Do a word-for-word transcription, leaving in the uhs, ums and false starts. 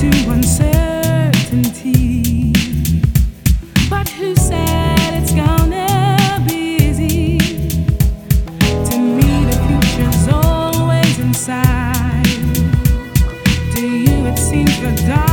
to uncertainty. But who said it's gonna be easy? To me, the future's always inside. To you, it seems the dark.